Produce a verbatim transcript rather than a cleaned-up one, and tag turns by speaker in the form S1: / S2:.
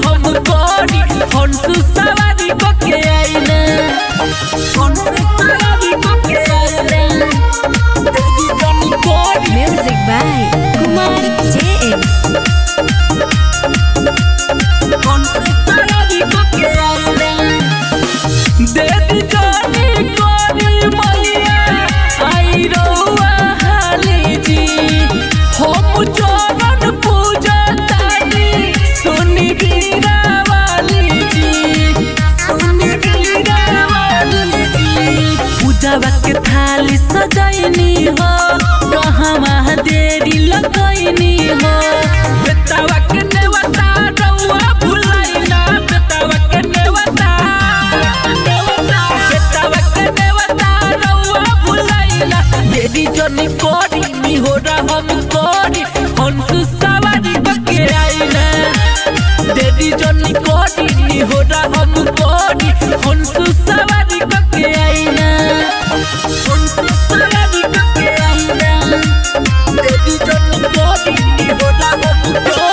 S1: हम कोरी हंस सवारी को के आईना हंस सवारी को के आईना तेरी जनी कोरी
S2: म्यूजिक बाय कुमार जेएम
S1: हंस सवारी को के आईना तेरी जनी कोरी मैया आई रहुआ हाली जी हम चरण पूजा तानी सुनी बीरा वाली जी सुनी बीरा वाली जी पूजावा के थाली सजाइनी हो कहवा देरी लगैनी हो बेटावा के नेवता रउआ भुलाइला बेटावा के नेवता बेटावा के नेवता रउआ भुलाइला देरी जनी कोरी निहोरा हम कोरी हंस सवारी बके आइला देरी जनी कोरी निहोरा हम कोरी हंस सवारी बके आइला हंस सवारी बके आइला देरी जनी कोरी निहोरा हम कोरी